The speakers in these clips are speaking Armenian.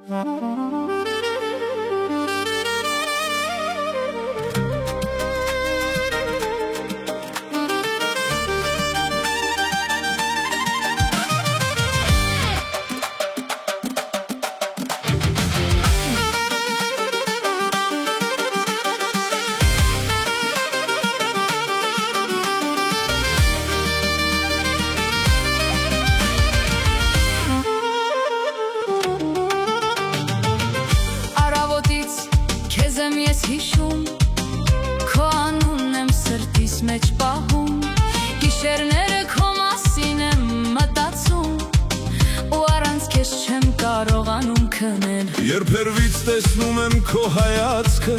Հիշում քո անունն եմ սրտիս մեջ պահում, գիշերները քո մասին եմ մտածում, ու առանց քեզ չեմ կարողանում քնել։ Երբերվից տեսնում եմ քո հայացքը,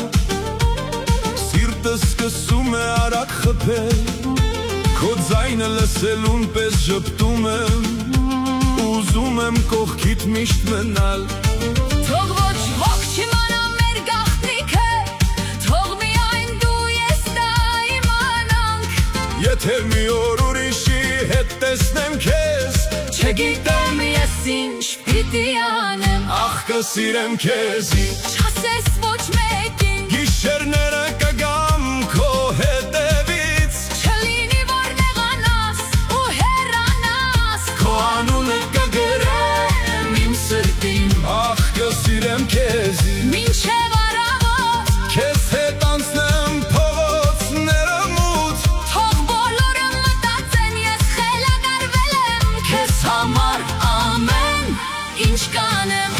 սիրտս սկսում է արագ խփել, քո ձայնը լսելուն պես ժպտում եմ, ուզում եմ կողքիդ միշտ մնալ։ Թող ոչ ոք չիմանա մեր գաղտնիքը, թող միայն դու ես դա իմանանք։ Եթե մի օր ուրիշի հետ տեսնեմ քեզ, չգիտեմ ես ինչ պիտի անեմ, ախ կսիրեմ քեզի, չասես ոչ մեկին, գիշերները կգամ քո հետևից, չլինի որ նեղանաս ու հեռանաս, քո անունը կգրեմ իմ սրտին, ախ կսիրեմ քեզի, մինչև առավոտ քեզ հետ անցնեմ փողոցները մութ, թող բոլորը մտածեն ես խելագարվել եմ, քեզ համար ամեն ինչ կանեմ։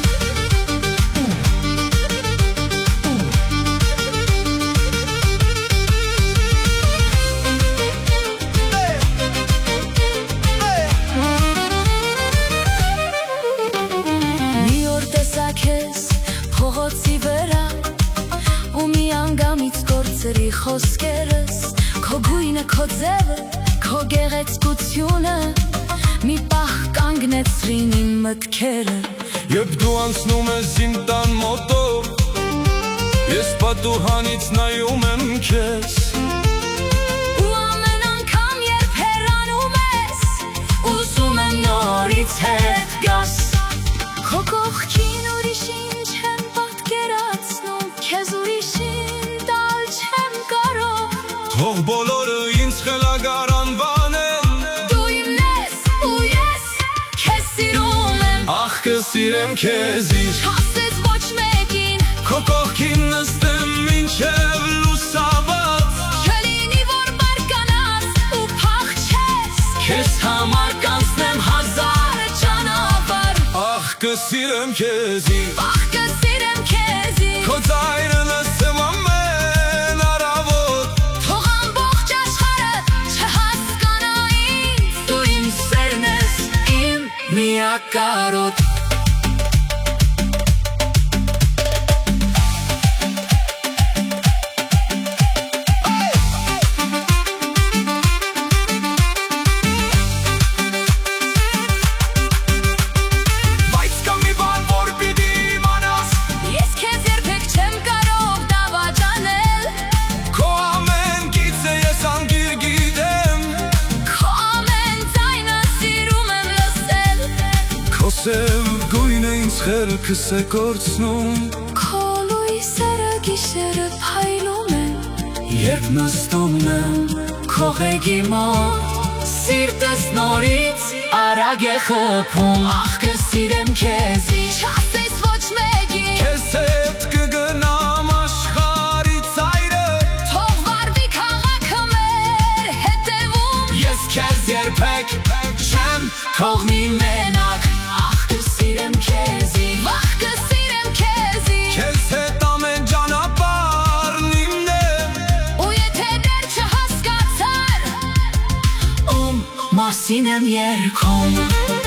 Մի օր տեսա քեզ փողոցի վրա, ու մի անգամից կորցրի խոսքերս, քո գույնը, քո ձևը, քո գեղեցկությունը մի պահ կանգնեցրին իմ մտքերը։ Երբ դու անցնում ես իմ տան մոտով, ես պատուհանից նայում եմ քեզ, Ու ամեն անգամ երբ հեռանում ես, ուզում եմ նորից հետ գաս, քո կողքին ուրիշին չեմ պատկերացնում, քեզ ուրիշին տալ չեմ կարող, թող բոլորը ինձ խելագար անվանեն, դու իմն ես ու ես քեզ սիրում եմ, ախ կսիրեմ քեզի, չասես ոչ մեկին, քո կողքին նստեմ մինչև լուսաբաց, չլինի որ բարկանաս ու փախչես, քեզ համար կանցնեմ հազար ճանապարհ, ախ կսիրեմ քեզի, ախ կսիրեմ քեզի, քո ձայնը լսեմ ամեն առավոտ, թող ամբողջ աշխարհը չհասկանա ինձ, դու իմ սերն ես, իմ միակ կարոտ։ բայց կա մի բան, որ պիտի իմանաս, Ես քեզ երբեք չեմ կարող դավաճանել, քո ամեն գիծը ես անգիր գիտեմ, քո ամեն ձայնը սիրում եմ լսել, քո սև գույնը ինձ խելքս է կորցնում, քո լույսերը գիշերը փայլում են, երբ նստում եմ քո ղեկի մոտ, սիրտս նորից արագ է խփում, ախ կսիրեմ քեզի, չասես ոչ մեկին, քեզ հետ կգնամ աշխարհի ծայրը, թող վարվի քաղաքը մեր հետևում, ես քեզ երբեք չեմ թողնի մենակ, ախ կսիրեմ քեզի, ախ կսիրեմ քեզի, քեզ հետ ամեն ճանապարհն իմն է, ու եթե դեռ չհասկացար, ում մասին եմ երգում,